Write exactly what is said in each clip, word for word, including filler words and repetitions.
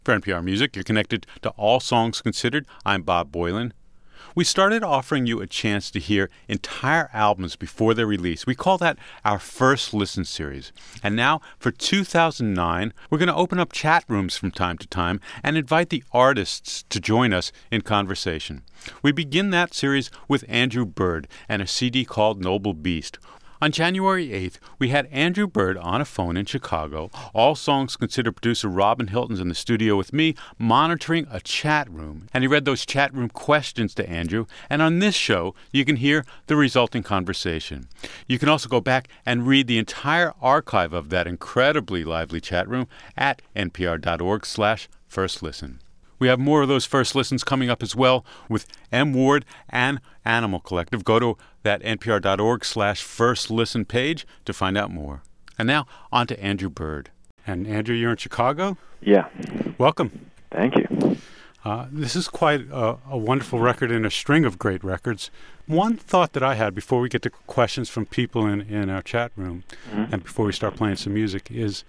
For N P R Music, you're connected to All Songs Considered. I'm Bob Boilen. We started offering you a chance to hear entire albums before their release. We call that our First Listen series. And now, for two thousand nine, we're going to open up chat rooms from time to time and invite the artists to join us in conversation. We begin that series with Andrew Bird and a C D called Noble Beast. On January eighth, we had Andrew Bird on a phone in Chicago. All Songs Considered producer Robin Hilton's in the studio with me, monitoring a chat room. And he read those chat room questions to Andrew. And on this show, you can hear the resulting conversation. You can also go back and read the entire archive of that incredibly lively chat room at npr.org slash first listen. We have more of those first listens coming up as well with M. Ward and Animal Collective. Go to that npr.org slash first listen page to find out more. And now, on to Andrew Bird. And Andrew, you're in Chicago? Yeah. Welcome. Thank you. Uh, this is quite a, a wonderful record in a string of great records. One thought that I had before we get to questions from people in, in our chat room mm-hmm. and before we start playing some music is,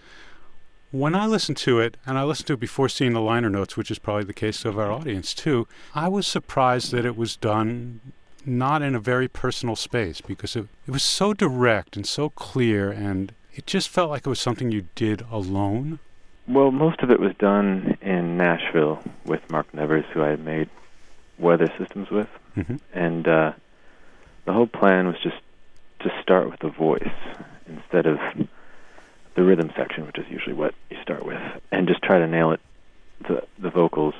when I listened to it, and I listened to it before seeing the liner notes, which is probably the case of our audience too, I was surprised that it was done not in a very personal space, because it, it was so direct and so clear, and it just felt like it was something you did alone. Well, most of it was done in Nashville with Mark Nevers, who I had made weather systems with. Mm-hmm. And uh, the whole plan was just to start with the voice instead of the rhythm section, which is usually what you start with, and just try to nail it, the the vocals,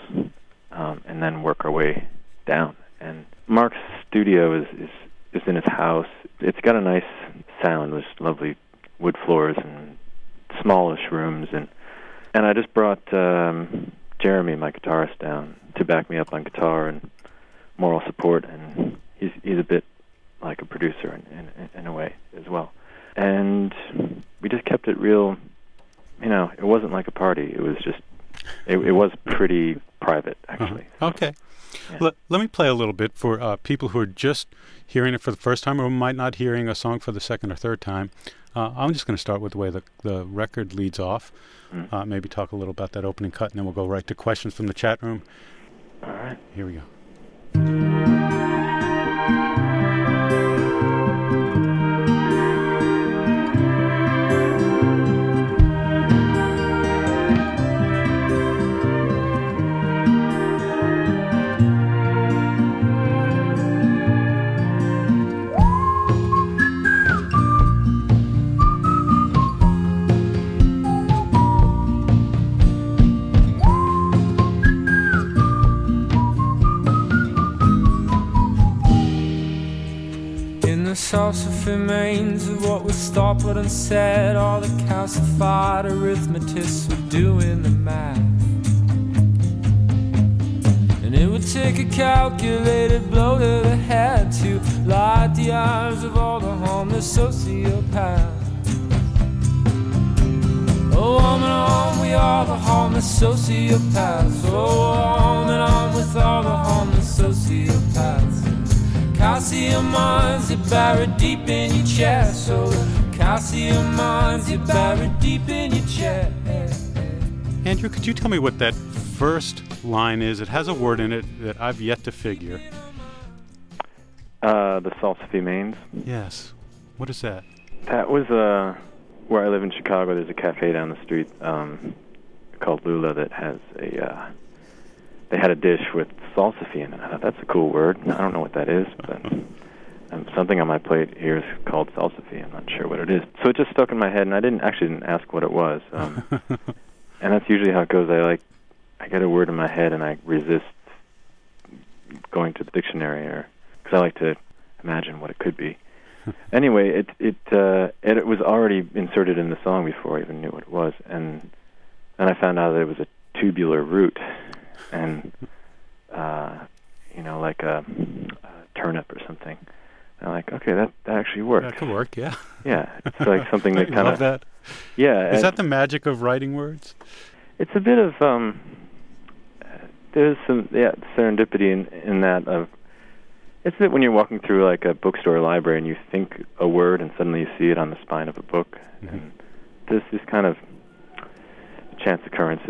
um, and then work our way down. And Mark's studio is, is, is in his house. It's got a nice sound with lovely wood floors and smallish rooms. And, and I just brought um, Jeremy, my guitarist, down to back me up on guitar and moral support. And he's he's a bit like a producer in, in, in a way as well. And we just kept it real, you know, it wasn't like a party. It was just, it, it was pretty private, actually. Uh-huh. Okay. Yeah. Let, let me play a little bit for uh, people who are just hearing it for the first time or might not hearing a song for the second or third time. Uh, I'm just going to start with the way the, the record leads off. Mm. Uh, maybe talk a little about that opening cut, and then we'll go right to questions from the chat room. All right. Here we go. Saucer remains of what was thought but unsaid. All the calcified arithmetists were doing the math, and it would take a calculated blow to the head to light the eyes of all the homeless sociopaths. Oh, on and on we are the homeless sociopaths. Oh, on and on with all the homeless sociopaths. Calcium mines you buried deep in your chest. So the calcium mines you buried deep in your chest. Andrew, could you tell me what that first line is? It has a word in it that I've yet to figure. Uh, the Salsify Mains. Yes. What is that? That was uh, where I live in Chicago. There's a cafe down the street um, called Lula that has a... Uh, They had a dish with salsify in it. I thought, that's a cool word. I don't know what that is, but um, something on my plate here is called salsify. I'm not sure what it is. So it just stuck in my head, and I didn't actually didn't ask what it was. Um, and that's usually how it goes. I like I get a word in my head, and I resist going to the dictionary, or because I like to imagine what it could be. Anyway, it it, uh, it it was already inserted in the song before I even knew what it was, and then I found out that it was a tubular root. And, uh, you know, like a, a turnip or something. And I'm like, okay, that, that actually works. That could work, yeah. Yeah, it's like something that kind of... love that. Yeah. Is that the magic of writing words? It's a bit of, um, there's some, yeah, serendipity in, in that of, it's that when you're walking through like a bookstore or library and you think a word and suddenly you see it on the spine of a book. Mm-hmm. And there's this kind of chance occurrences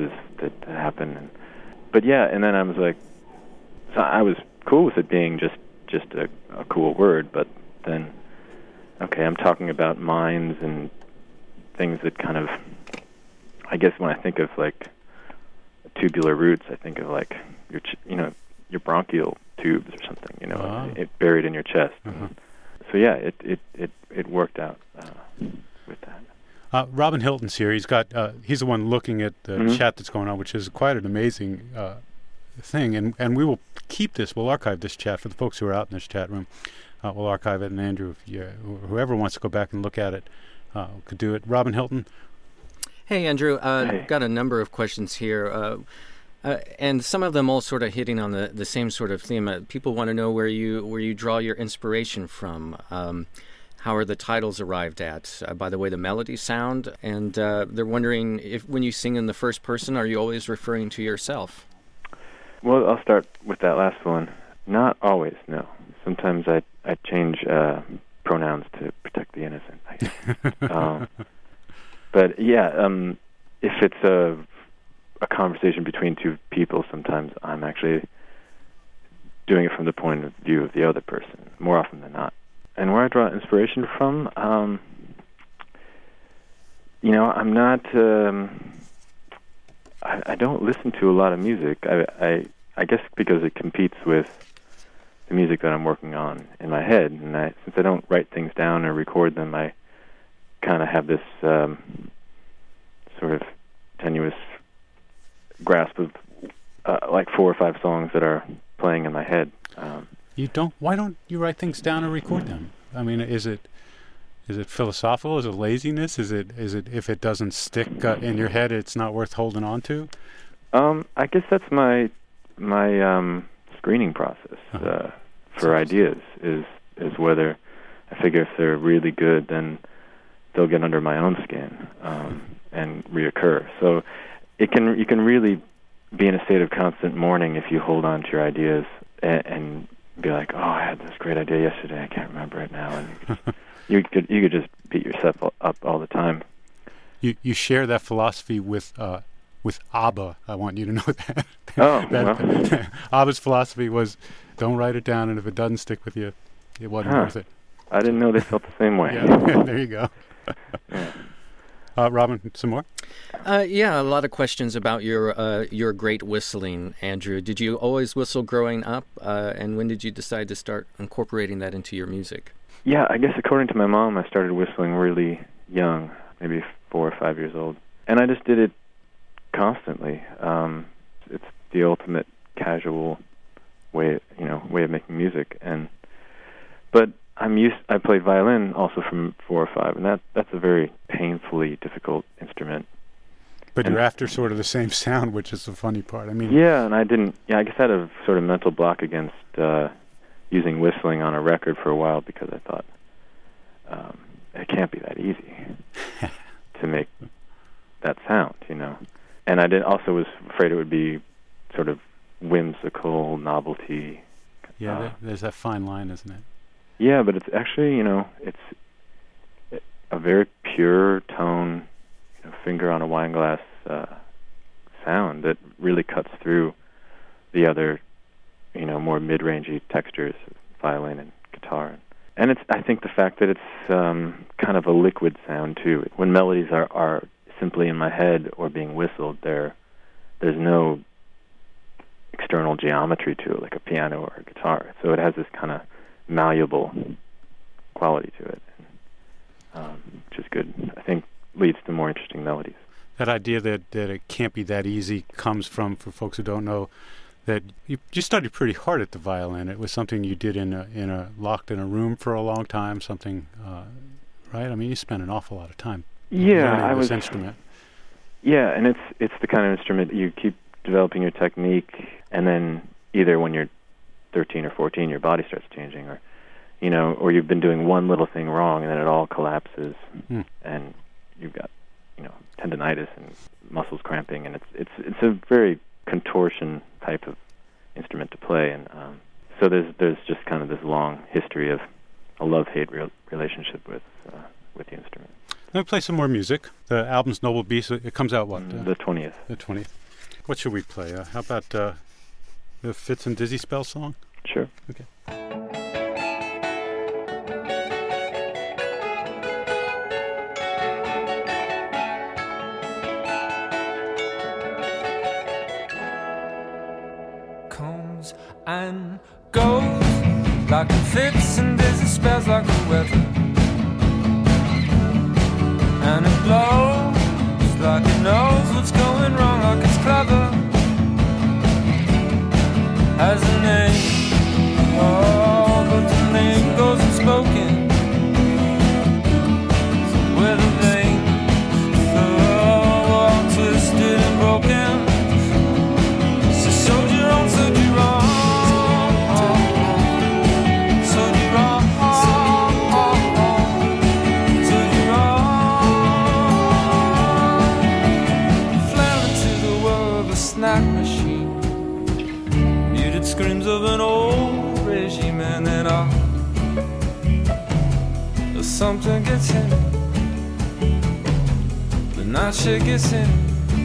that happened. And, but yeah, and then I was like, so I was cool with it being just just a, a cool word, but then, okay, I'm talking about minds and things that kind of, I guess when I think of like tubular roots, I think of like your, ch- you know, your bronchial tubes or something, you know, wow. it, it buried in your chest. Uh-huh. So yeah, it it it, it worked out uh, with that. Uh, Robin Hilton's here. He's got. Uh, he's the one looking at the Mm-hmm. chat that's going on, which is quite an amazing uh, thing. And and we will keep this. We'll archive this chat for the folks who are out in this chat room. Uh, we'll archive it, and Andrew, if you, whoever wants to go back and look at it, uh, could do it. Robin Hilton. Hey, Andrew. Uh, Hey. Got a number of questions here. Uh, uh, and some of them all sort of hitting on the, the same sort of theme. Uh, people want to know where you where you draw your inspiration from. Um, how are the titles arrived at? Uh, by the way the melodies sound, and uh, they're wondering if when you sing in the first person, are you always referring to yourself? Well, I'll start with that last one. Not always, no. Sometimes I I change uh, pronouns to protect the innocent, I guess. um, but yeah, um, if it's a a conversation between two people, sometimes I'm actually doing it from the point of view of the other person, more often than not. And where I draw inspiration from, um, you know, I'm not, um, I, I don't listen to a lot of music. I, I, I guess because it competes with the music that I'm working on in my head. And I, since I don't write things down or record them, I kind of have this um, sort of tenuous grasp of uh, like four or five songs that are playing in my head. Um, You don't. Why don't you write things down and record them? I mean, is it is it philosophical? Is it laziness? Is it is it if it doesn't stick uh, in your head, it's not worth holding on to? Um, I guess that's my my um, screening process Uh-huh. uh, for ideas is is whether I figure if they're really good, then they'll get under my own skin um, and reoccur. So it can you can really be in a state of constant mourning if you hold on to your ideas and, and be like, oh, I had this great idea yesterday, I can't remember it now, and you could you could, you could just beat yourself up all the time. You you share that philosophy with uh, with ABBA. I want you to know that. Oh, that well. ABBA's philosophy was, don't write it down, and if it doesn't stick with you, it wasn't Huh. worth it. I didn't know they felt the same way. Yeah, there you go. Yeah. Uh, Robin, some more? Uh, yeah, a lot of questions about your uh, your great whistling, Andrew. Did you always whistle growing up, uh, and when did you decide to start incorporating that into your music? Yeah, I guess according to my mom, I started whistling really young, maybe four or five years old. And I just did it constantly. Um, it's the ultimate casual way, you know, way of making music. And but I'm used. I played violin also from four or five, and that that's a very painfully difficult instrument. But And- you're after sort of the same sound, which is the funny part. I mean, Yeah, and I didn't. Yeah, I guess I had a sort of mental block against uh, using whistling on a record for a while because I thought um, it can't be that easy to make that sound, you know. And I did also was afraid it would be sort of whimsical novelty. yeah, Uh, there, there's that fine line, isn't it? Yeah, but it's actually, you know, it's a very pure tone, you know, finger on a wine glass uh, sound that really cuts through the other, you know, more mid-rangey textures of violin and guitar. And it's, I think, the fact that it's um, kind of a liquid sound too. When melodies are, are simply in my head or being whistled, there, there's no external geometry to it, like a piano or a guitar. So it has this kind of malleable quality to it, um, which is good. I think leads to more interesting melodies. That idea that, that it can't be that easy comes from, for folks who don't know, that you, you studied pretty hard at the violin. It was something you did in a in a locked in a room for a long time. Something, uh, right? I mean, you spent an awful lot of time Yeah, learning I this was. instrument. Yeah, and it's it's the kind of instrument you keep developing your technique, and then either when you're thirteen or fourteen, your body starts changing, or you know, or you've been doing one little thing wrong, and then it all collapses, Hmm. and you've got, you know, tendinitis and muscles cramping, and it's it's it's a very contortion type of instrument to play, and um, so there's there's just kind of this long history of a love-hate real relationship with uh, with the instrument. Let me play some more music. The album's Noble Beast. It comes out what? Uh, The twentieth. the twentieth. What should we play? Uh, how about uh, the Fitz and Dizzy Spell song? Sure. Okay. Comes and goes like it fits and dizzy spells like the weather, and it blows like it knows what's going wrong, like it's clever, has a name, oh, but the name goes unspoken, where the veins are all twisted and broken. So soldier on, soldier on, soldier on, soldier on. Fell into the world of a snack machine, muted screams of an old regime, and then ah, uh, something gets in, the night shit gets in.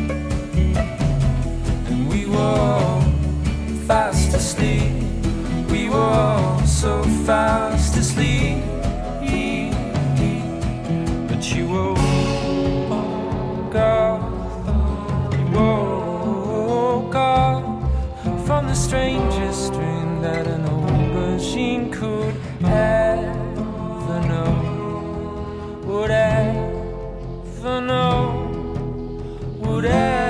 We were all fast asleep. We were all so fast asleep. But you woke up, you woke up from the strangest dream that an old machine could ever know, would ever know, would ever.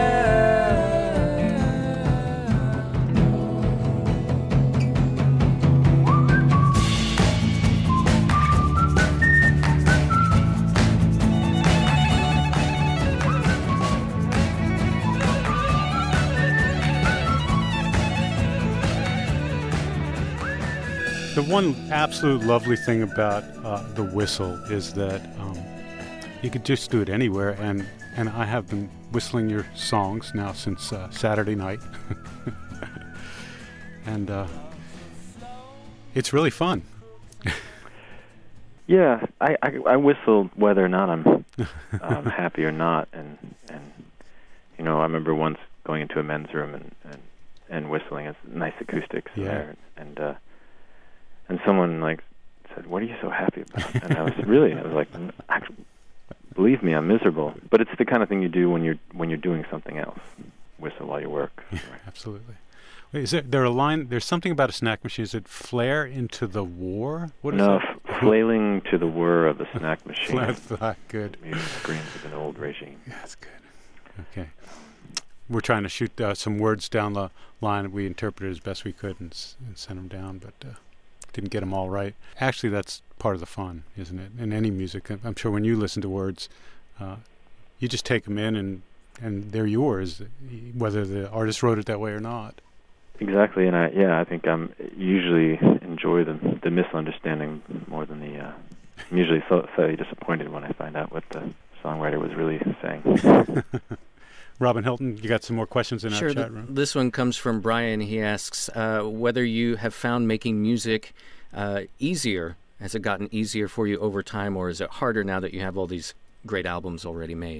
The one absolute lovely thing about uh, the whistle is that um, you could just do it anywhere, and, and I have been whistling your songs now since uh, Saturday night. And uh, it's really fun. Yeah, I, I, I whistle whether or not I'm um, happy or not, and and you know I remember once going into a men's room and and, and whistling. It's nice acoustics Yeah. there, and uh, and someone like said, "What are you so happy about?" And I was really, I was like, "Actually, believe me, I'm miserable." But it's the kind of thing you do when you're when you're doing something else. Whistle while you work. Yeah, absolutely. Wait, is there, there a line? There's something about a snack machine. Is it flare into the war? What is No, that? f- flailing to the whir of a snack machine. That's not good. Music screams of an old regime. Yeah, that's good. Okay. We're trying to shoot uh, some words down the line. We interpreted as best we could and, s- and sent them down, but uh, didn't get them all right. Actually, that's part of the fun, isn't it? In any music, I'm sure when you listen to words, uh, you just take them in and, and they're yours, whether the artist wrote it that way or not. Exactly, and I yeah, I think I'm usually enjoy the the misunderstanding more than the. Uh, I'm usually so so disappointed when I find out what the songwriter was really saying. Robin Hilton, you got some more questions in Sure. our chat th- room? This one comes from Brian. He asks uh, whether you have found making music uh, easier. Has it gotten easier for you over time, or is it harder now that you have all these great albums already made?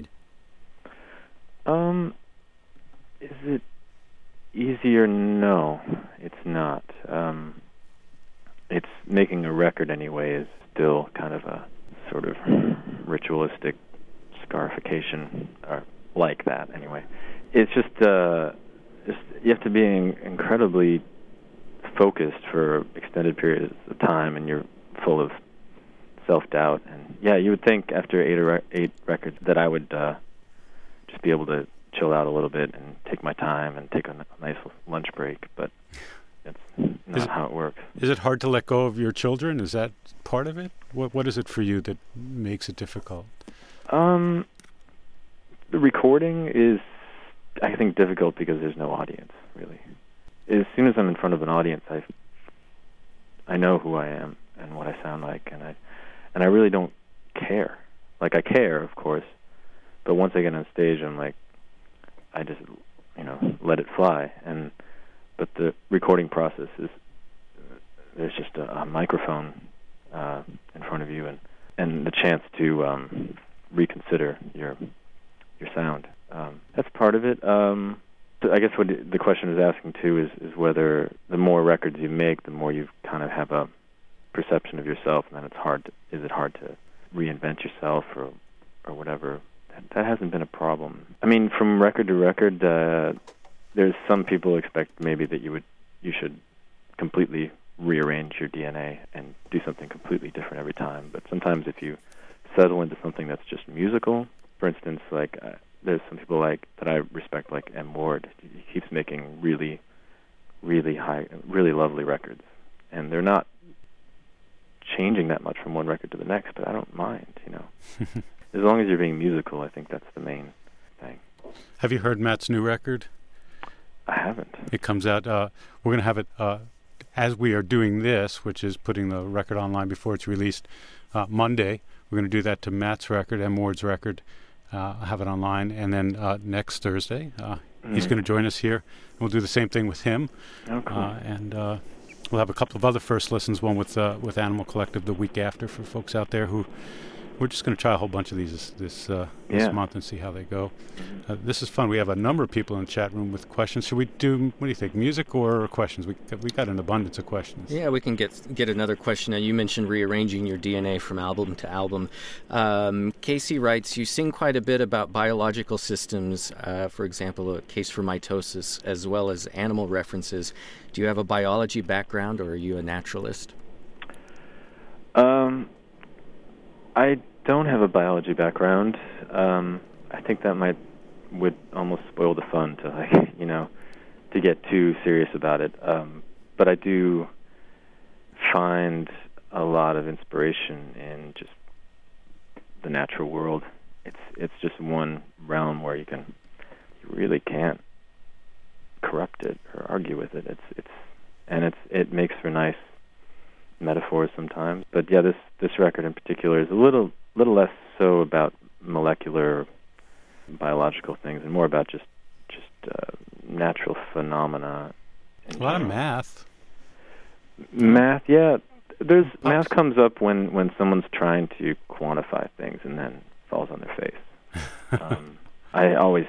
Um, is it easier? No, it's not. Um, it's making a record anyway is still kind of a sort of ritualistic scarification, or like that anyway. It's just, uh, just you have to be in- incredibly focused for extended periods of time, and you're full of self-doubt. And yeah, you would think after eight or eight records that I would uh, just be able to chill out a little bit and take my time and take a n- nice lunch break, but it's not Is it- how it works. Is it hard to let go of your children? Is that part of it? What What is it for you that makes it difficult? Um, the recording is, I think, difficult because there's no audience, really. As soon as I'm in front of an audience, I I know who I am and what I sound like, and I and I really don't care. Like, I care, of course, but once I get on stage, I'm like, I just, you know, let it fly. And but the recording process is, there's just a, a microphone uh, in front of you, and, and the chance to um, reconsider your your sound. Um, that's part of it. Um, I guess what the question is asking too is, is whether the more records you make, the more you kind of have a perception of yourself, and then it's hard. To, is it hard to reinvent yourself or or whatever? That, that hasn't been a problem. I mean, from record to record, uh, there's some people expect maybe that you would you should completely rearrange your D N A and do something completely different every time. But sometimes if you settle into something that's just musical, for instance, like. Uh, There's some people like that I respect, like M. Ward. He keeps making really, really high, really lovely records, and they're not changing that much from one record to the next. But I don't mind, you know. As long as you're being musical, I think that's the main thing. Have you heard Matt's new record? I haven't. It comes out. Uh, we're going to have it uh, as we are doing this, which is putting the record online before it's released uh, Monday. We're going to do that to Matt's record, M. Ward's record. Uh, have it online, and then uh, next Thursday uh, mm. he's going to join us here. We'll do the same thing with him, oh, cool. uh, and uh, we'll have a couple of other first listens. One with uh, with Animal Collective the week after for folks out there who we're just going to try a whole bunch of these this this, uh, yeah. this month and see how they go. Uh, this is fun. We have a number of people in the chat room with questions. Should we do, what do you think, music or questions? We we got an abundance of questions. Yeah, we can get get another question. Now, you mentioned rearranging your D N A from album to album. Um, Casey writes, you sing quite a bit about biological systems, uh, for example, a case for mitosis, as well as animal references. Do you have a biology background, or are you a naturalist? Um, I don't have a biology background. Um, I think that might would almost spoil the fun to, like, you know, to get too serious about it. Um, but I do find a lot of inspiration in just the natural world. It's it's just one realm where you can you really can't corrupt it or argue with it. It's it's and it's it makes for nice metaphors sometimes. But yeah, this this record in particular is a little little less so about molecular biological things and more about just just uh, natural phenomena. A lot of math. Math, yeah. There's math comes up when, when someone's trying to quantify things and then falls on their face. um, I always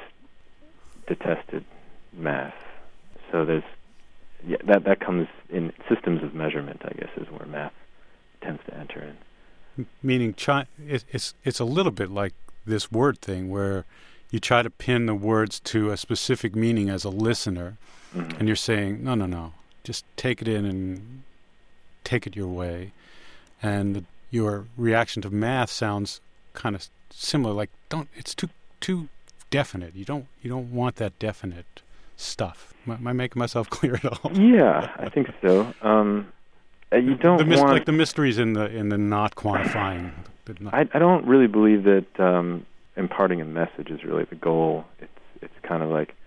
detested math, so there's yeah that that comes in systems of measurement. I guess is where math tends to enter in. Meaning, try, it, it's it's a little bit like this word thing where you try to pin the words to a specific meaning as a listener, mm-hmm. and you're saying, no, no, no, just take it in and take it your way. And the, your reaction to math sounds kind of similar. Like, don't it's too too definite. You don't you don't want that definite stuff. Am, am I making myself clear at all? Yeah, I think so. Um, you don't the myst- want like the mysteries in the in the not quantifying. The not I, I don't really believe that um, imparting a message is really the goal. It's it's kind of like,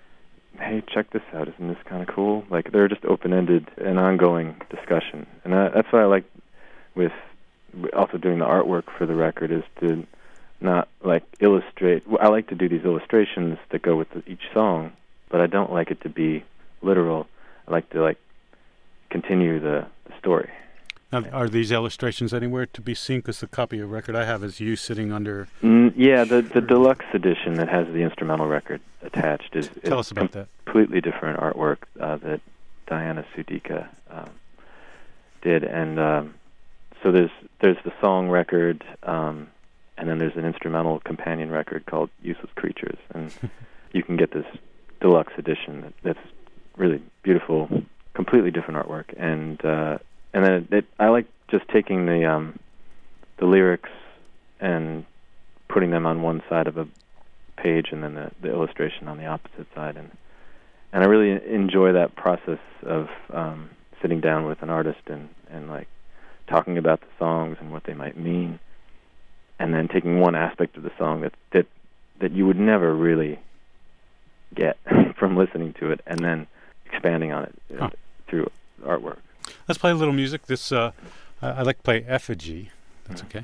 hey, check this out. Isn't this kind of cool? Like, they're just open-ended and ongoing discussion. And that, that's what I like with also doing the artwork for the record, is to not, like, illustrate. I like to do these illustrations that go with the, each song, but I don't like it to be literal. I like to, like, continue the, the story. Now, are these illustrations anywhere to be seen? Because the copy of record I have is you sitting under... Mm, yeah, the the deluxe edition that has the instrumental record attached is, Tell is us about that. completely different artwork uh, that Diana Sudika um, did. And um, so there's there's the song record, um, and then there's an instrumental companion record called Useless Creatures. And you can get this deluxe edition that, that's really beautiful, completely different artwork. And... Uh, And then it, it, I like just taking the um, the lyrics and putting them on one side of a page, and then the, the illustration on the opposite side, and and I really enjoy that process of um, sitting down with an artist and, and like talking about the songs and what they might mean, and then taking one aspect of the song that that that you would never really get from listening to it, and then expanding on it huh. through artwork. Let's play a little music. This uh, I, I like to play Effigy. That's okay.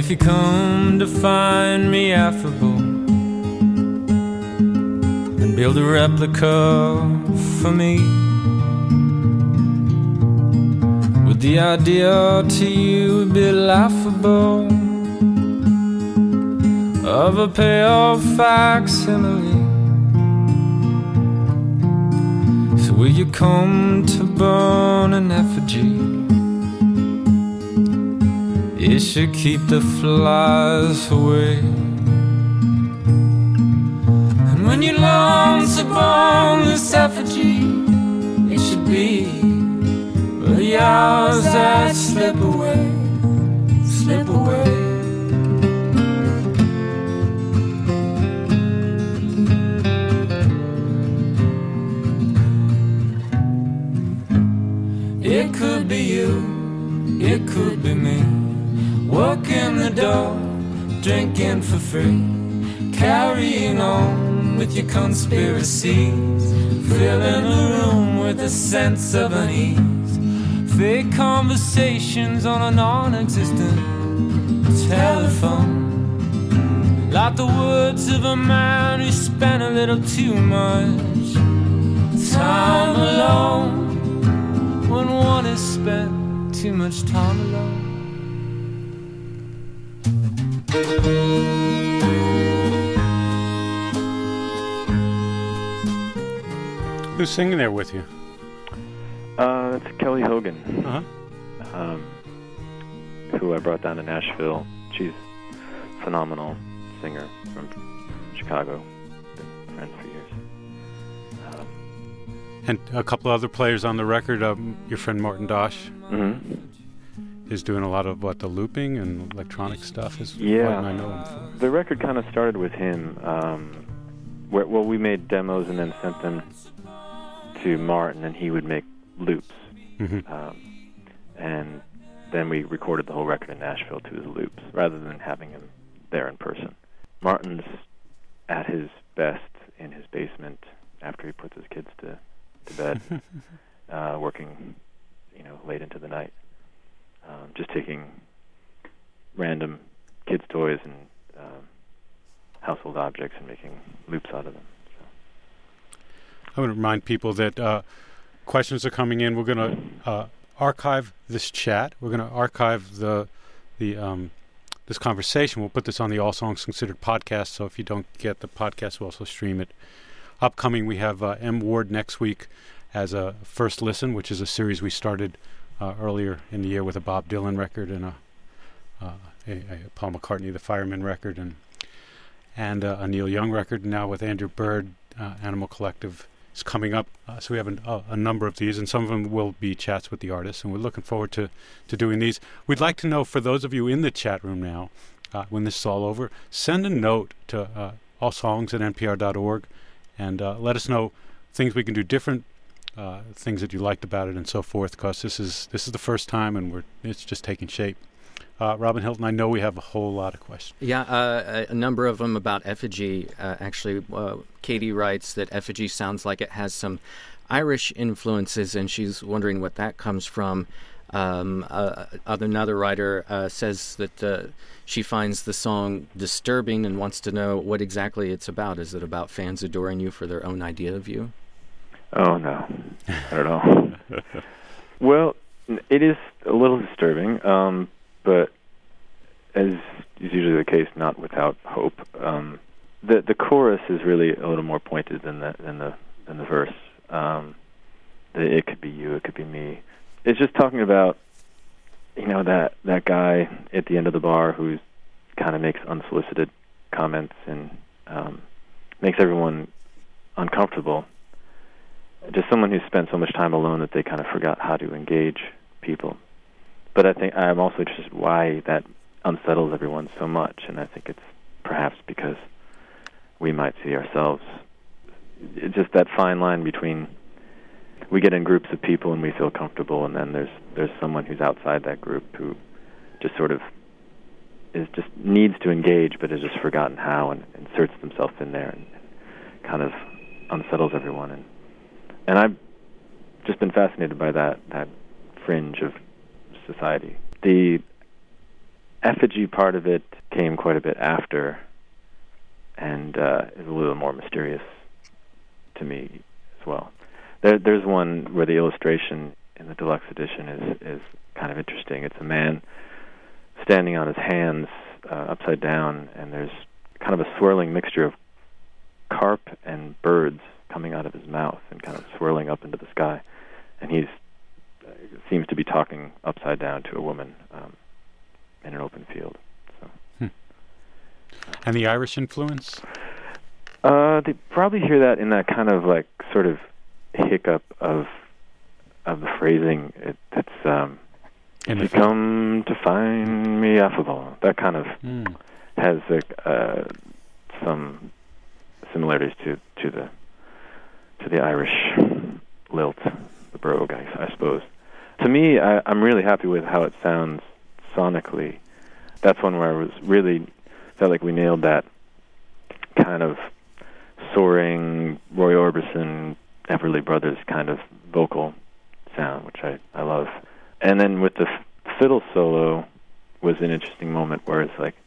if you come to find me affable, then build a replica for me. Would the idea to you be laughable of a pale facsimile? So will you come to burn an effigy? It should keep the flies away. And when you long to burn this effigy, it should be the hours that slip away, slip away. It could be you, it could be me, working the door, drinking for free, carrying on with your conspiracies, filling the room with a sense of unease, fake conversations on a non-existent telephone, like the words of a man who spent a little too much time alone, when one has spent too much time alone. Who's singing there with you? Uh, that's Kelly Hogan, Uh-huh. um, who I brought down to Nashville. She's a phenomenal singer from Chicago. Been friends for years. Um, And a couple other players on the record. Um, your friend Martin Dosh mm-hmm. is doing a lot of, what, the looping and electronic stuff is Yeah. what I know him for. The record kind of started with him. Um, where, well, we made demos and then sent them to Martin, and he would make loops. Mm-hmm. Um, and then we recorded the whole record in Nashville to his loops, rather than having him there in person. Martin's at his best in his basement after he puts his kids to, to bed, uh, working, you know, late into the night, um, just taking random kids' toys and um, household objects and making loops out of them. So. I want to remind people that uh, questions are coming in. We're going to uh, archive this chat. We're going to archive the the um, this conversation. We'll put this on the All Songs Considered podcast, so if you don't get the podcast, we'll also stream it. Upcoming, we have uh, M. Ward next week as a first listen, which is a series we started uh, earlier in the year with a Bob Dylan record and a, uh, a, a Paul McCartney, the Fireman record, and and uh, a Neil Young record. Now with Andrew Bird, uh, Animal Collective is coming up. Uh, so we have an, uh, a number of these, and some of them will be chats with the artists, and we're looking forward to, to doing these. We'd like to know, for those of you in the chat room now, uh, when this is all over, send a note to uh, allsongs at n p r dot org and uh, let us know things we can do different, uh, things that you liked about it, and so forth, because this is this is the first time, and we're it's just taking shape. Uh, Robin Hilton, I know we have a whole lot of questions. Yeah, uh, a number of them about Effigy. Uh, actually, uh, Katie writes that Effigy sounds like it has some Irish influences, and she's wondering what that comes from. Um, uh, another writer uh, says that uh, she finds the song disturbing and wants to know what exactly it's about. Is it about fans adoring you for their own idea of you? Oh, no, not at all. Well, it is a little disturbing, um, but as is usually the case, not without hope. Um, the the chorus is really a little more pointed than the than the than the verse. Um, the, it could be you, it could be me. It's just talking about, you know, that that guy at the end of the bar who kind of makes unsolicited comments and um, makes everyone uncomfortable. Just someone who spent so much time alone that they kind of forgot how to engage people. But I think I'm also interested why that unsettles everyone so much, and I think it's perhaps because we might see ourselves. It's just that fine line between we get in groups of people and we feel comfortable, and then there's there's someone who's outside that group who just sort of is just needs to engage but has just forgotten how and inserts themselves in there and, and kind of unsettles everyone. And and I've just been fascinated by that that fringe of society. The effigy part of it came quite a bit after, and uh, is a little more mysterious to me as well. There, there's one where the illustration in the deluxe edition is is kind of interesting. It's a man standing on his hands uh, upside down, and there's kind of a swirling mixture of carp and birds coming out of his mouth and kind of swirling up into the sky. And he's uh, seems to be talking upside down to a woman um, in an open field. So. Hmm. And the Irish influence? Uh, they probably hear that in that kind of like sort of hiccup of of the phrasing. It, it's um, if you come to find me affable. That kind of mm. has like, uh, some similarities to, to the to the Irish lilt, the brogue, I, I suppose. To me, I, I'm really happy with how it sounds sonically. That's one where I was really felt like we nailed that kind of soaring Roy Orbison, Everly Brothers kind of vocal sound, which I, I love. And then with the f- fiddle solo was an interesting moment where it's like,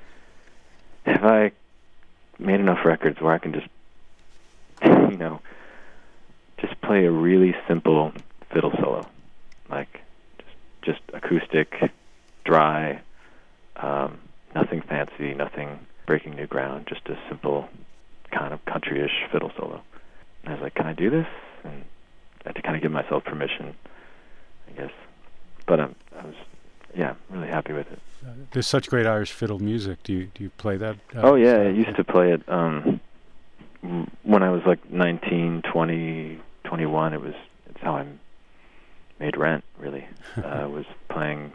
have I made enough records where I can just, you know, just play a really simple fiddle solo, like just, just acoustic, dry, um, nothing fancy, nothing breaking new ground, just a simple kind of country-ish fiddle solo. And I was like, can I do this? And I had to kind of give myself permission, I guess. But um, I was, yeah, really happy with it. Uh, there's such great Irish fiddle music. Do you do you play that? Uh, oh, yeah, I used to play it um, when I was like nineteen, twenty, twenty-one. It was, it's how I made rent, really. I uh, was playing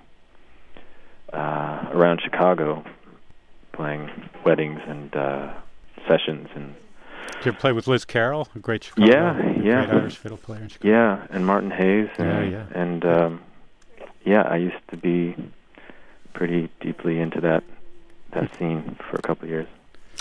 uh, around Chicago, playing weddings and uh, sessions. And did you ever play with Liz Carroll, a great Chicago, yeah, yeah. great Irish fiddle player in Chicago? Yeah, and Martin Hayes. And, yeah, yeah. And, um, yeah, I used to be pretty deeply into that that scene for a couple of years.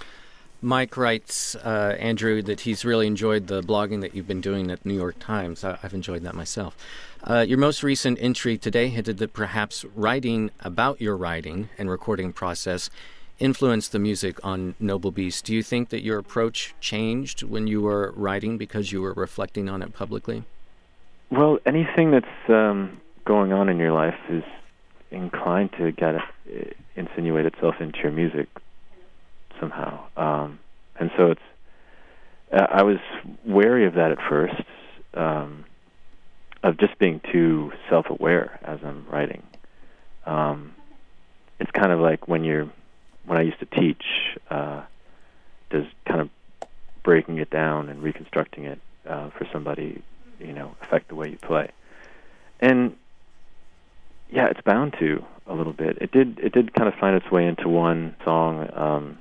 Mike writes, uh, Andrew, that he's really enjoyed the blogging that you've been doing at the New York Times. I, I've enjoyed that myself. Uh, your most recent entry today hinted that perhaps writing about your writing and recording process influenced the music on Noble Beast. Do you think that your approach changed when you were writing because you were reflecting on it publicly? Well, anything that's um, going on in your life is inclined to get uh, insinuate itself into your music somehow. Um, and so it's, uh, I was wary of that at first, um, of just being too self-aware as I'm writing. Um, it's kind of like when you're, when I used to teach, uh, just kind of breaking it down and reconstructing it uh, for somebody, you know, affect the way you play. And yeah, it's bound to a little bit. It did. It did kind of find its way into one song, um,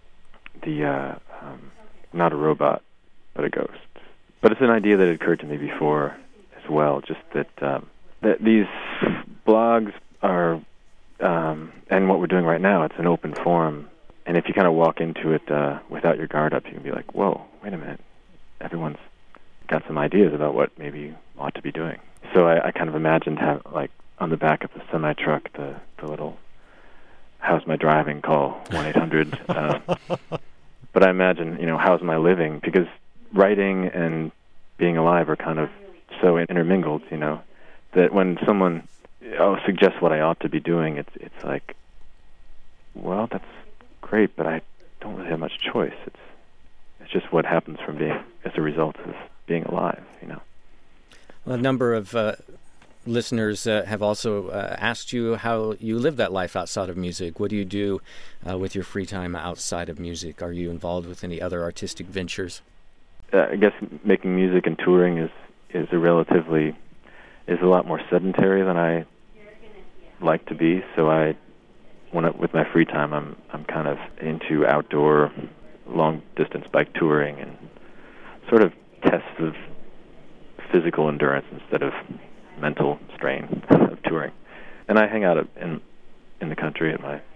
the uh, um, not a robot, but a ghost. But it's an idea that had occurred to me before as well. Just that um, that these blogs are, um, and what we're doing right now, it's an open forum. And if you kind of walk into it uh, without your guard up, you can be like, "Whoa, wait a minute! Everyone's got some ideas about what maybe you ought to be doing." So I, I kind of imagined how, like, on the back of the semi-truck, the, the little "How's my driving?" call, one eight hundred. uh, but I imagine, you know, how's my living? Because writing and being alive are kind of so intermingled, you know, that when someone oh suggests what I ought to be doing, it's it's like, well, that's great, but I don't really have much choice. It's it's just what happens from being as a result of being alive, you know. Well, a number of uh, listeners uh, have also uh, asked you how you live that life outside of music. What do you do uh, with your free time outside of music? Are you involved with any other artistic ventures? Uh, I guess making music and touring is is a relatively is a lot more sedentary than I like to be. So I, when I, with my free time, I'm I'm kind of into outdoor, long distance bike touring and sort of tests of physical endurance instead of mental strain of touring. And I hang out in in the country at my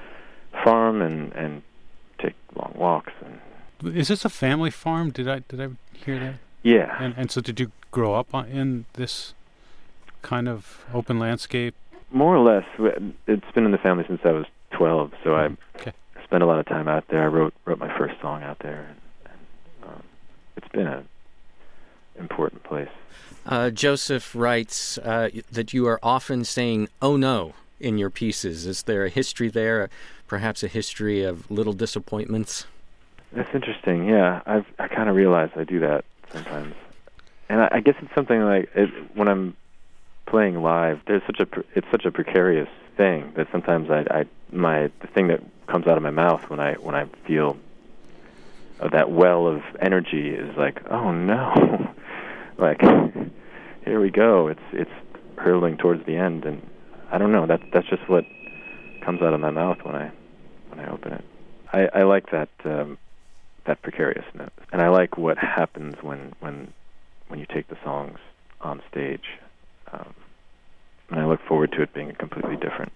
farm and, and take long walks. And is this a family farm? Did I did I hear that? Yeah. And and so did you grow up on, in this kind of open landscape More or less. It's been in the family since I was twelve, so I okay. spent a lot of time out there. I wrote wrote my first song out there, and, and um, it's been an important place. Uh, Joseph writes uh, that you are often saying, "Oh no," in your pieces. Is there a history there, perhaps a history of little disappointments? That's interesting. Yeah, I've I kind of realize I do that sometimes, and I, I guess it's something like it, when I'm playing live. There's such a it's such a precarious thing that sometimes I, I my the thing that comes out of my mouth when I when I feel uh, that well of energy is like, oh no. Like, here we go. It's it's hurtling towards the end, and I don't know. That's that's just what comes out of my mouth when I when I open it. I, I like that um, that precariousness, and I like what happens when when when you take the songs on stage. Um, and I look forward to it being a completely different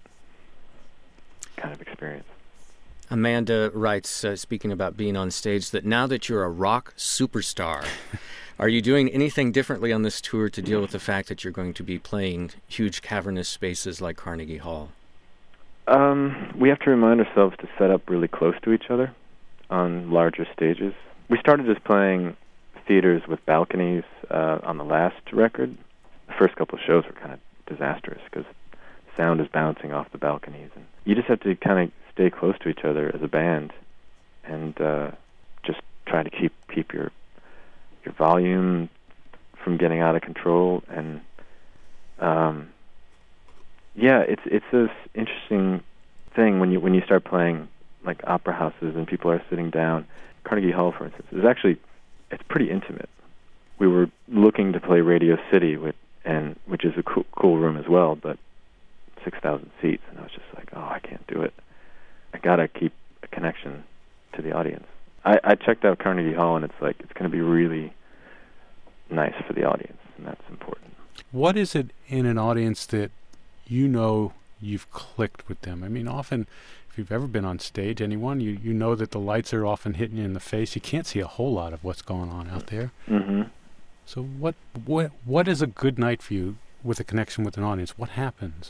kind of experience. Amanda writes, uh, speaking about being on stage, that now that you're a rock superstar. Are you doing anything differently on this tour to deal with the fact that you're going to be playing huge cavernous spaces like Carnegie Hall? Um, we have to remind ourselves to set up really close to each other on larger stages. We started just playing theaters with balconies uh, on the last record. The first couple of shows were kind of disastrous because sound is bouncing off the balconies. And you just have to kind of stay close to each other as a band and uh, just try to keep keep your your volume from getting out of control, and um, yeah, it's it's this interesting thing when you when you start playing like opera houses and people are sitting down. Carnegie Hall, for instance, is actually it's pretty intimate. We were looking to play Radio City, with, and which is a cool, cool room as well, but six thousand seats, and I was just like, oh, I can't do it. I gotta keep a connection to the audience. I, I checked out Carnegie Hall, and it's like it's going to be really nice for the audience, and that's important. What is it in an audience that you know you've clicked with them? I mean, often, if you've ever been on stage, anyone, you, you know that the lights are often hitting you in the face. You can't see a whole lot of what's going on out there. Mm-hmm. So what what what is a good night for you with a connection with an audience? What happens?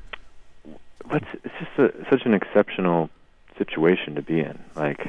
Well, it's, it's just a, such an exceptional situation to be in. Like,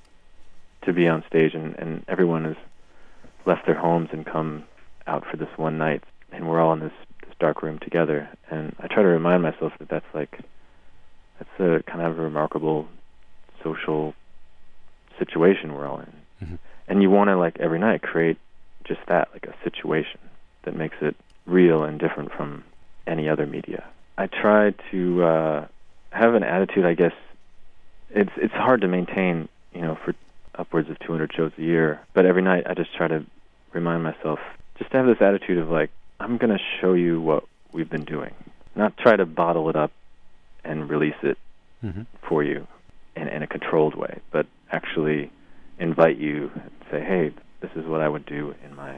to be on stage and, and everyone has left their homes and come out for this one night, and we're all in this, this dark room together. And I try to remind myself that that's like, that's a kind of a remarkable social situation we're all in. Mm-hmm. And you want to, like, every night create just that, like a situation that makes it real and different from any other media. I try to uh, have an attitude, I guess. It's it's hard to maintain, you know, for upwards of two hundred shows a year. But every night I just try to remind myself just to have this attitude of like, I'm going to show you what we've been doing. Not try to bottle it up and release it mm-hmm. for you in, in a controlled way, but actually invite you and say, hey, this is what I would do in my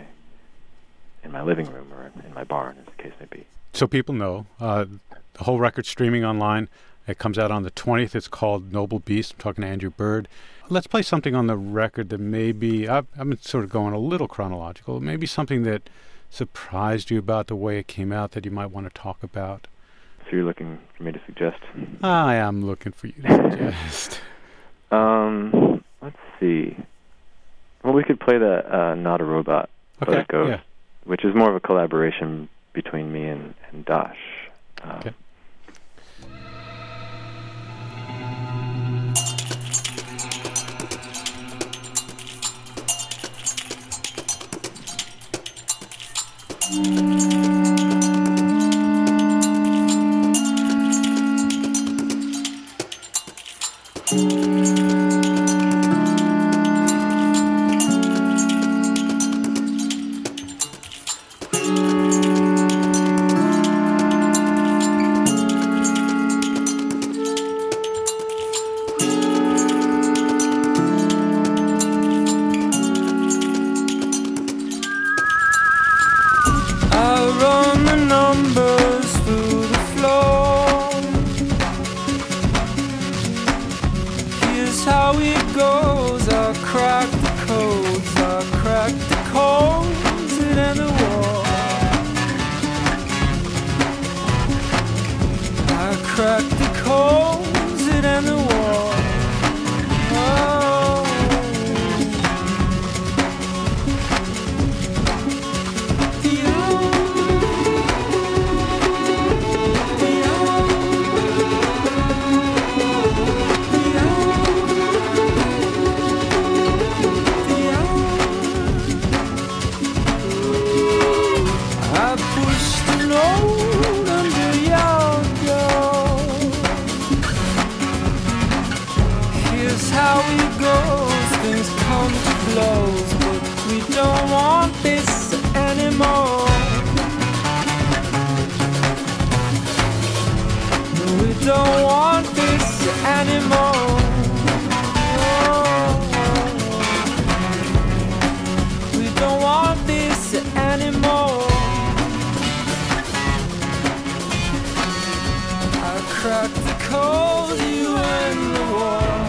in my living room or in my barn, as the case may be. So people know, uh, the whole record's streaming online. It comes out on the twentieth. It's called Noble Beast. I'm talking to Andrew Bird. Let's play something on the record that maybe, I've, I've been sort of going a little chronological, maybe something that surprised you about the way it came out that you might want to talk about. So you're looking for me to suggest? I am looking for you to suggest. um, let's see. Well, we could play the uh, Not a Robot, okay, But a Ghost, yeah. which is more of a collaboration between me and, and Dash. Um, okay. cracked the codes it and the wall. Oh. The I pushed the note under your door. Here's how it goes. Things come to blows, but we don't want this anymore. We don't want this anymore. Oh. We don't want this anymore. Crack the code, you and the war.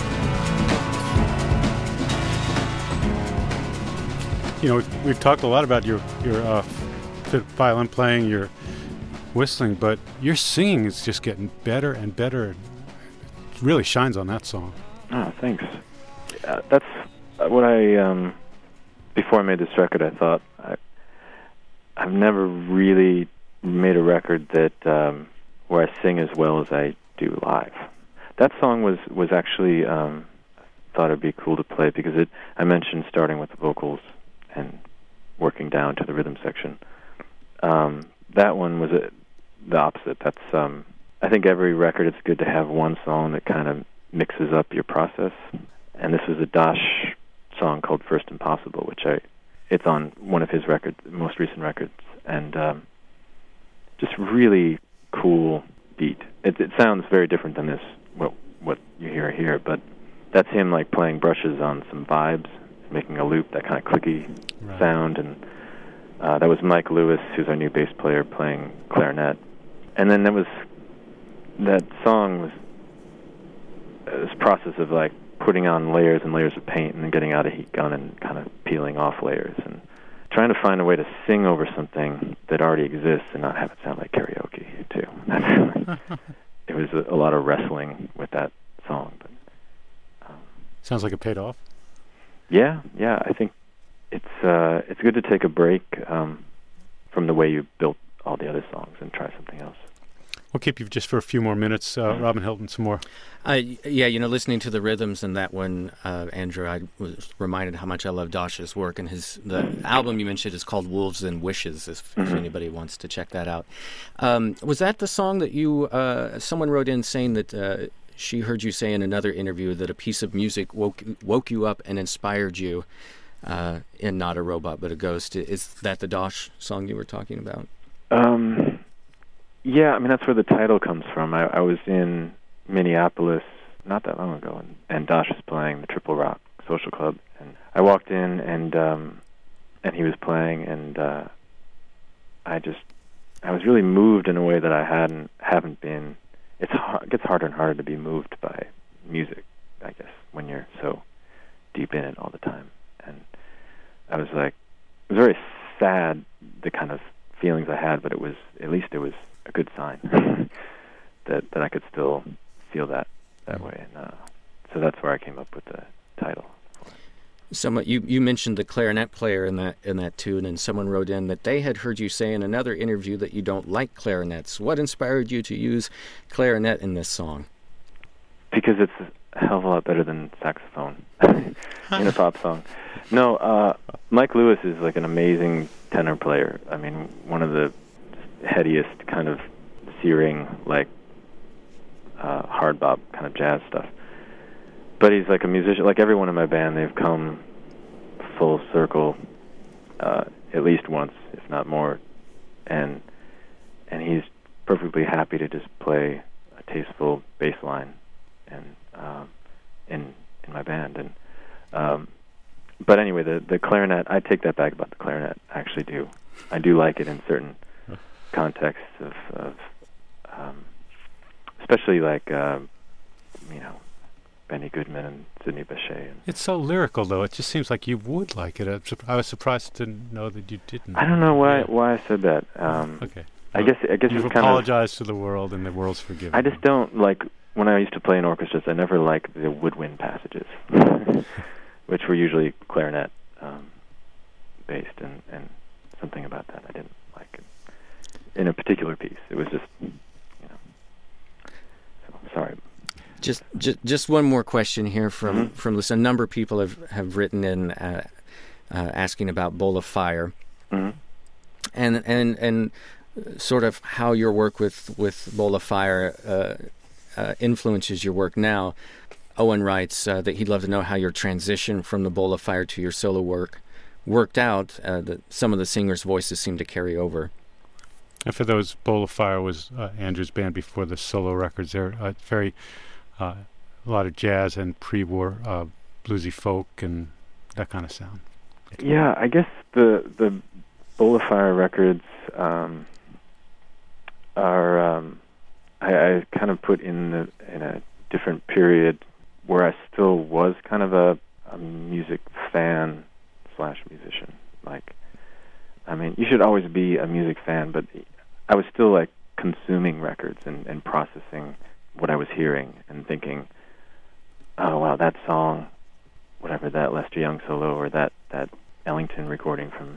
You know, we've, we've talked a lot about your your uh, violin playing, your whistling, but your singing is just getting better and better. It really shines on that song. Oh, thanks. Uh, that's what I, um, before I made this record, I thought, I, I've never really made a record that, um, where I sing as well as I do live. That song was, was actually, um, thought it'd be cool to play because it, I mentioned starting with the vocals and working down to the rhythm section. Um, that one was a, the opposite. That's, um, I think every record it's good to have one song that kind of mixes up your process. And this was a Dosh song called First Impossible, which I, it's on one of his records, most recent records, and um, just really cool beat. It, it sounds very different than this, what what you hear here, but that's him like playing brushes on some vibes, making a loop, that kind of clicky right. sound, and uh, that was Mike Lewis, who's our new bass player, playing clarinet. And then there was that song was uh, this process of like putting on layers and layers of paint and then getting out a heat gun and kind of peeling off layers and trying to find a way to sing over something that already exists and not have it sound like karaoke, too. It was a, a lot of wrestling with that song. But um, sounds like it paid off. Yeah, yeah. I think it's uh, it's good to take a break um, from the way you built all the other songs and try something else. We'll keep you just for a few more minutes. Uh, Robin Hilton, some more. Uh, yeah, you know, listening to the rhythms in that one, uh, Andrew, I was reminded how much I love Dosh's work. And his the album you mentioned is called Wolves and Wishes, if, if anybody wants to check that out. Um, was that the song that you, uh, someone wrote in saying that uh, she heard you say in another interview that a piece of music woke, woke you up and inspired you uh, in Not a Robot But a Ghost? Is that the Dosh song you were talking about? Um... Yeah, I mean, that's where the title comes from. I, I was in Minneapolis not that long ago, and, and Dosh was playing the Triple Rock Social Club. And I walked in, and um, and he was playing, and uh, I just, I was really moved in a way that I hadn't, haven't been. It's hard, it gets harder and harder to be moved by music, I guess, when you're so deep in it all the time. And I was like, it was very sad, the kind of feelings I had, but it was, at least it was a good sign that that I could still feel that that way, and uh, so that's where I came up with the title. Someone you, you mentioned the clarinet player in that in that tune, and someone wrote in that they had heard you say in another interview that you don't like clarinets. What inspired you to use clarinet in this song? Because it's a hell of a lot better than saxophone in a pop song. No, uh, Mike Lewis is like an amazing tenor player. I mean, one of the headiest, kind of searing, like uh, hard bop kind of jazz stuff. But he's like a musician. Like everyone in my band, they've come full circle uh, at least once, if not more. And and he's perfectly happy to just play a tasteful bass line and um, in in my band. And um, but anyway, the the clarinet, I take that back about the clarinet. I actually do. I do like it in certain contexts of, of um, especially like uh, you know, Benny Goodman and Sidney Bechet. And it's so lyrical, though. It just seems like you would like it. I was surprised to know that you didn't. I don't know why yeah. why I said that. Um, okay. I guess I guess You've it's kind apologized to the world, and the world's forgiven. of. I just don't like when I used to play in orchestras. I never liked the woodwind passages, which were usually clarinet um, based, and, and something about that I didn't like it. In a particular piece. It was just, you know. So, sorry. Just, just, just one more question here from Mm-hmm. from this. A number of people have, have written in uh, uh, asking about Bowl of Fire, Mm-hmm. and and and sort of how your work with with Bowl of Fire uh, uh, influences your work now. Owen writes uh, that he'd love to know how your transition from the Bowl of Fire to your solo work worked out. Uh, that some of the singers' voices seem to carry over. And for those, Bowl of Fire was uh, Andrew's band before the solo records. They're uh, very, uh, a lot of jazz and pre-war uh, bluesy folk and that kind of sound. Yeah, I guess the the Bowl of Fire records um, are um, I, I kind of put in the in a different period where I still was kind of a, a music fan slash musician. Like, I mean, you should always be a music fan, but I was still like consuming records and, and processing what I was hearing and thinking, oh wow, that song, whatever, that Lester Young solo or that, that Ellington recording from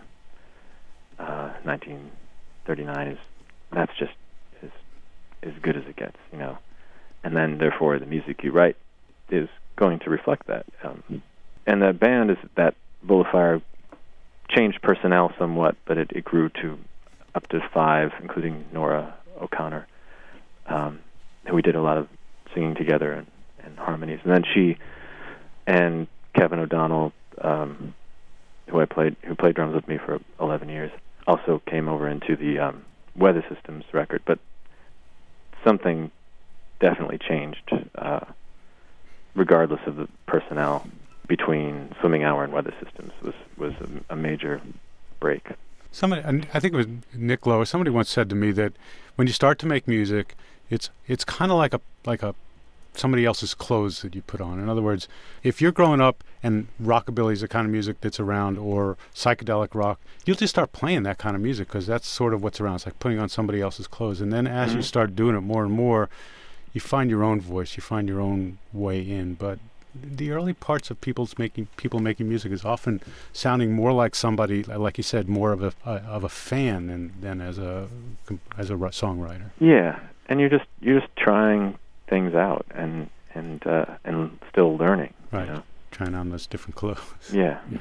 uh, nineteen thirty-nine is that's just as as good as it gets, you know. And then therefore the music you write is going to reflect that. Um, and the band is that Bowl of Fire changed personnel somewhat, but it, it grew to up to five, including Nora O'Connor, um, who we did a lot of singing together and, and harmonies. And then she and Kevin O'Donnell, um, who I played, who played drums with me for eleven years, also came over into the um, Weather Systems record. But something definitely changed, uh, regardless of the personnel. Between Swimming Hour and Weather Systems was was a, a major break. Somebody, I think it was Nick Lowe. Somebody once said to me that when you start to make music, it's it's kind of like a like a somebody else's clothes that you put on. In other words, if you're growing up and rockabilly is the kind of music that's around, or psychedelic rock, you'll just start playing that kind of music because that's sort of what's around. It's like putting on somebody else's clothes. And then as mm-hmm. you start doing it more and more, you find your own voice, you find your own way in. But the early parts of people's making people making music is often sounding more like somebody, like you said, more of a uh, of a fan than, than as a as a songwriter. Yeah, and you're just you're just trying things out and and uh, and still learning. Right, you know? Trying on those different clothes. Yeah. yeah.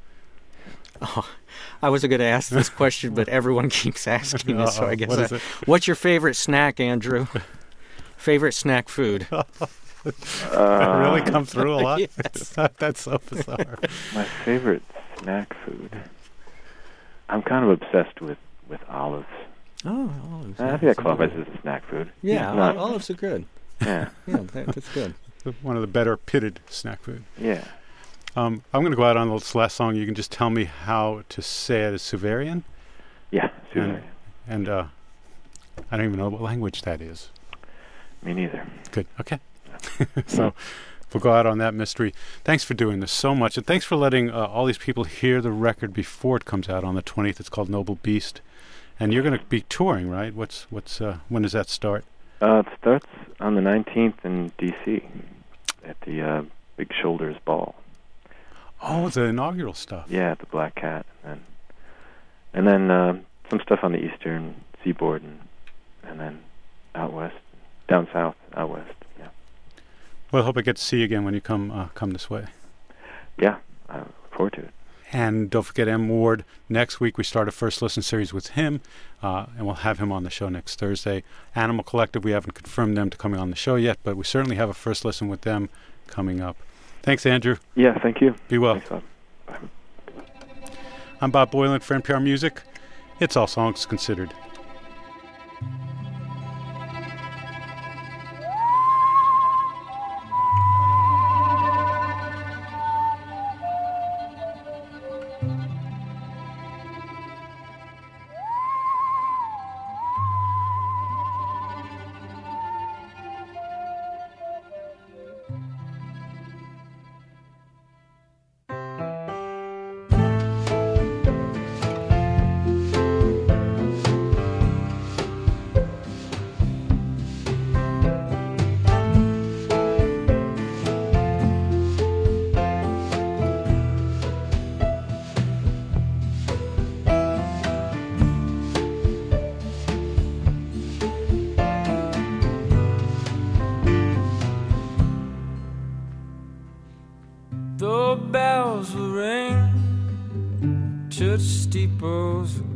Oh, I wasn't going to ask this question, but everyone keeps asking it, so I guess. What I, is it? What's your favorite snack, Andrew? Favorite snack food? Uh, really come through a lot? Yes. That's so bizarre. My favorite snack food. I'm kind of obsessed with, with olives. Oh, olives. I think that qualifies as a snack food. Yeah, It's not- olives are good. Yeah. Yeah, that, that's good. One of the better pitted snack food. Yeah. Um, I'm going to go out on this last song. You can just tell me how to say it as Suverian. Yeah. And, Suverian. and uh, I don't even know what language that is. Me neither. Good. Okay. So we'll go out on that mystery. Thanks for doing this so much, and thanks for letting uh, all these people hear the record before it comes out on the twentieth. It's called Noble Beast, and you're going to be touring, right? What's what's uh, when does that start? Uh, it starts on the nineteenth in D C at the uh, Big Shoulders Ball. Oh, the inaugural stuff. Yeah, at the Black Cat, and and then uh, some stuff on the Eastern Seaboard, and and then out west, down south, out west. Yeah. Well, I hope I get to see you again when you come uh, come this way. Yeah, I look forward to it. And don't forget M. Ward. Next week we start a First Listen series with him, uh, and we'll have him on the show next Thursday. Animal Collective, we haven't confirmed them to coming on the show yet, but we certainly have a First Listen with them coming up. Thanks, Andrew. Yeah, thank you. Be well. Thanks, Bob. Bye. I'm Bob Boilen for N P R Music. It's All Songs Considered.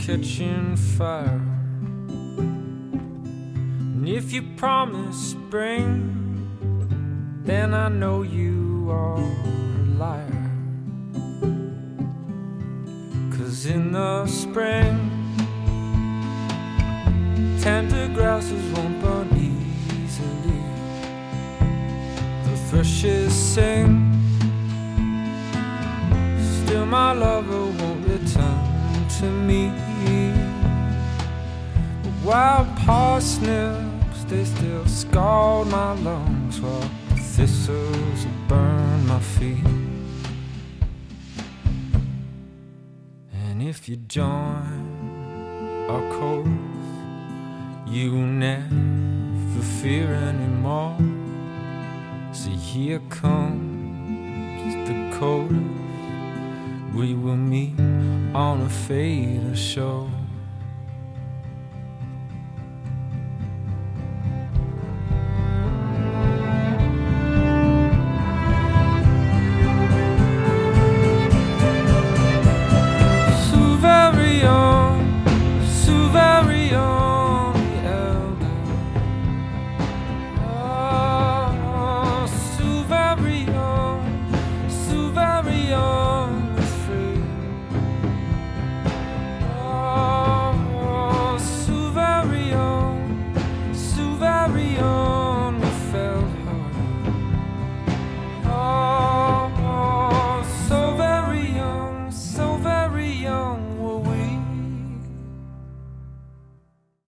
catching fire. And if you promise spring, then I know you are a liar. 'Cause in the spring, tender grasses won't burn easily. The thrushes sing, still my lover won't return to me. But wild parsnips, they still scald my lungs, while thistles burn my feet. And if you join our chorus, you will never fear anymore. So here comes the chorus, we will meet on a fatal shore.